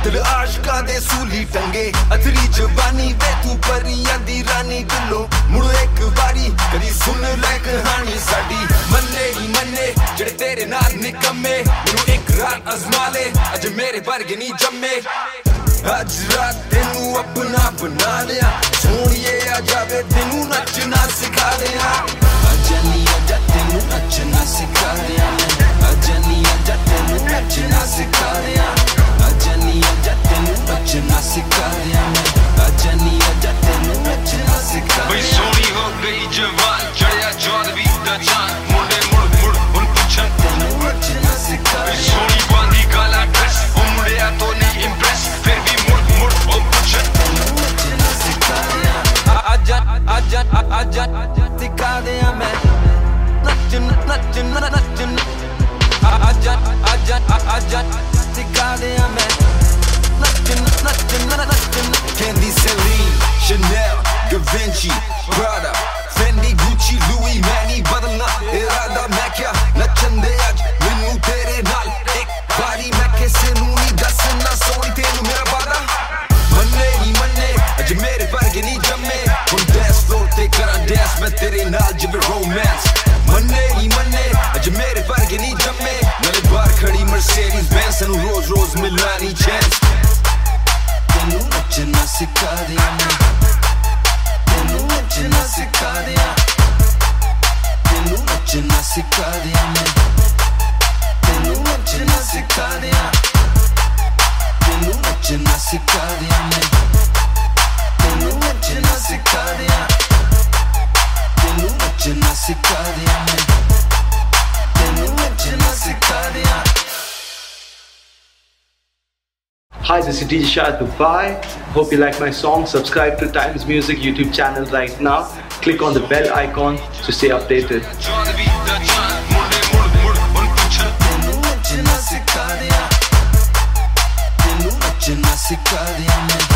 दिल आशका दे सूली टंगे अथरी जवानी वे तू परियां दी रानी दिलो मुड़ एक बारी कदी सुन ले कहानी साडी मन्ने ही मन्ने जेड़े तेरे नाल निकम्मे मैनू एक रात अजमा ले अज मेरे वर्गे नहीं जम्मे आज रात तेनू अपना बना लिया सोनिए आ जावे तेनू नचना सिखा दिया अजनी आजा तेनू नचना सिखा दिया अजनी आजा तेनू नचना सिखा दिया अजनी आजा तेनू नचना सिखा दिया अजनी आजा तेनू नचना सिखा भाई सोनी हो गई जवान चढ़िया चौदवी दा चांद मुंडे मुड़ मुड़ उन पुछन तेनू नचना सिखा भाई सोनी बांधी काला ड्रेस ओ मुंडिया तो नहीं इम्प्रेस फिर भी मुड़ मुड़ ओ पुछन तेनू नचना सिखा दिया आजा आजा आजा सिखा दिया मैं नचना नचना नचना आजा आजा आजा सिखा दिया मैं नचना नचना नचना Candy Celine, Chanel, Givenchy, Prada, Fendi, Gucci, Louis, Manny बदलना इरादा मैं क्या नचन दे आज मैनू तेरे नाल एक बारी मैं कैसे नू नहीं दसना सोनी तेनू मेरा वादा मन्ने ही मन्ने अज मेरे वर्गे नहीं जम्मे हुन dance floor ते करां dance मैं तेरे नाल जिवे romance मन्ने ही मन्ने अज मेरे वर्गे नहीं जम्मे नाले बाहर खड़ी Mercedes Benz नू रोज रोज मिलानी chance तेनू नचना सिखा दिया मैं तेनू नचना सिखा दिया तेनू नचना सिखा दिया मैं तेनू नचना सिखा दिया तेनू नचना सिखा दिया मैं तेनू नचना सिखा दिया तेनू नचना सिखा दिया मैं तेनू नचना सिखा दिया Hi, this is DJ Shah Dubai. Hope you like my song. Subscribe to Times Music YouTube channel right now. Click on the bell icon to stay updated. चौदवी दा चांद मुंडे मुड़ मुड़ उन पुछन तेनू नचना सिखा दिया तेनू नचना सिखा दिया मैं